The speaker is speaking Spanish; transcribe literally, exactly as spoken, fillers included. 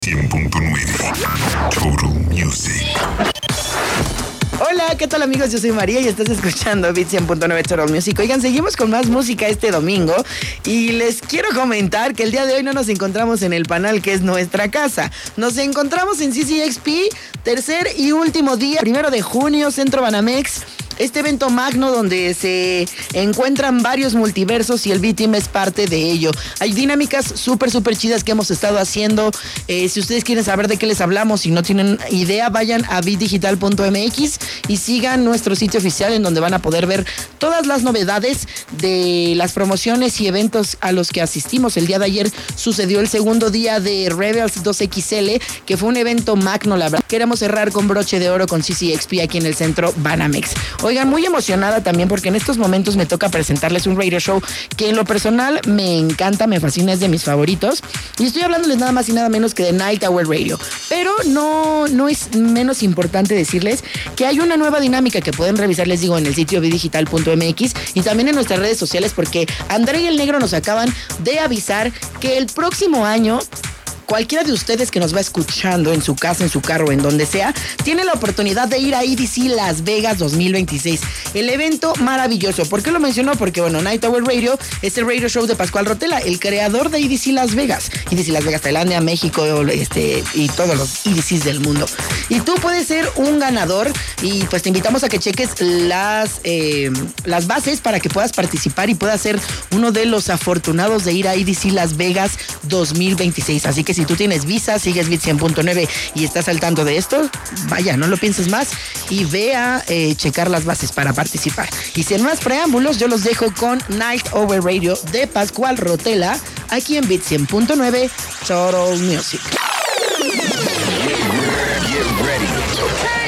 cien punto nueve Total Music. Hola, ¿qué tal amigos? Yo soy María y estás escuchando Beat cien punto nueve Total Music. Oigan, seguimos con más música este domingo y les quiero comentar que el día de hoy no nos encontramos en el panel que es nuestra casa. Nos encontramos en C C X P, tercer y último día, primero de junio, Centro Banamex. Este evento magno donde se encuentran varios multiversos y el B-Team es parte de ello. Hay dinámicas súper, súper chidas que hemos estado haciendo. Eh, si ustedes quieren saber de qué les hablamos y no tienen idea, vayan a bit digital punto m x y sigan nuestro sitio oficial en donde van a poder ver todas las novedades de las promociones y eventos a los que asistimos. El día de ayer sucedió el segundo día de Rebels dos equis ele, que fue un evento magno, la verdad. Queremos cerrar con broche de oro con C C X P aquí en el centro Banamex. Oigan, muy emocionada también porque en estos momentos me toca presentarles un radio show que en lo personal me encanta, me fascina, es de mis favoritos. Y estoy hablándoles nada más y nada menos que de Night Owl Radio. Pero no, no es menos importante decirles que hay una nueva dinámica que pueden revisar, les digo, en el sitio bit digital punto m x y también en nuestras redes sociales, porque André y el Negro nos acaban de avisar que el próximo año cualquiera de ustedes que nos va escuchando en su casa, en su carro, en donde sea, tiene la oportunidad de ir a E D C Las Vegas dos mil veintiséis. El evento maravilloso. ¿Por qué lo mencionó? Porque, bueno, Night Owl Radio es el radio show de Pascual Rotella, el creador de E D C Las Vegas. E D C Las Vegas, Tailandia, México, este, y todos los E D Cs del mundo. Y tú puedes ser un ganador y pues te invitamos a que cheques las, eh, las bases para que puedas participar y puedas ser uno de los afortunados de ir a E D C Las Vegas dos mil veintiséis. Así que si tú tienes visa, sigues Beat cien punto nueve y estás al tanto de esto, vaya, no lo pienses más y ve a eh, checar las bases para participar. Y sin más preámbulos, yo los dejo con Night Owl Radio de Pascual Rotella aquí en Beat cien punto nueve Total Music. Get ready.